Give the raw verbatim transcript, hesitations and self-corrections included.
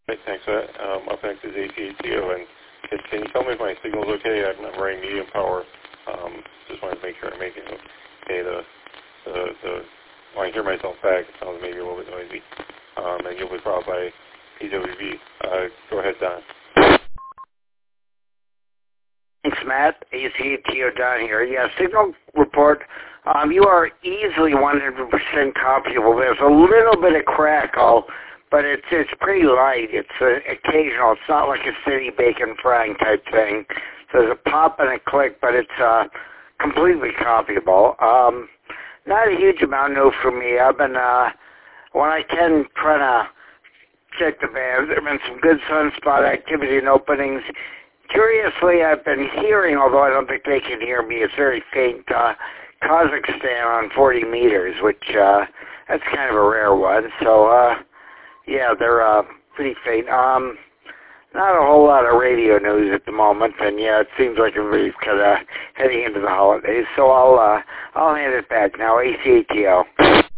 Right, thanks for that. Um, up next is A C A T O, and can, can you tell me if my signal's okay? I'm, I'm running medium power. Um, just wanted to make sure I'm making it okay. The, the, the, when I hear myself back, it sounds maybe a little bit noisy. Um, and you'll be followed by P W V. Uh, go ahead, Don. Thanks, Matt. A C A T O Don here. Yeah, signal report. Um, you are easily one hundred percent copyable. There's a little bit of crackle, but it's it's pretty light. It's uh, occasional. It's not like a city bacon frying type thing. So there's a pop and a click, but it's uh, completely copyable. Um, not a huge amount new for me. I've been, uh, when I can, trying to check the bands. There have been some good sunspot activity and openings. Curiously, I've been hearing, although I don't think they can hear me, it's very faint, uh, Kazakhstan on forty meters, which, uh, that's kind of a rare one. So, uh, yeah, they're, uh, pretty faint. Um, not a whole lot of radio news at the moment, and yeah, it seems like everybody's kind of heading into the holidays. So I'll, uh, I'll hand it back now. A C A T O.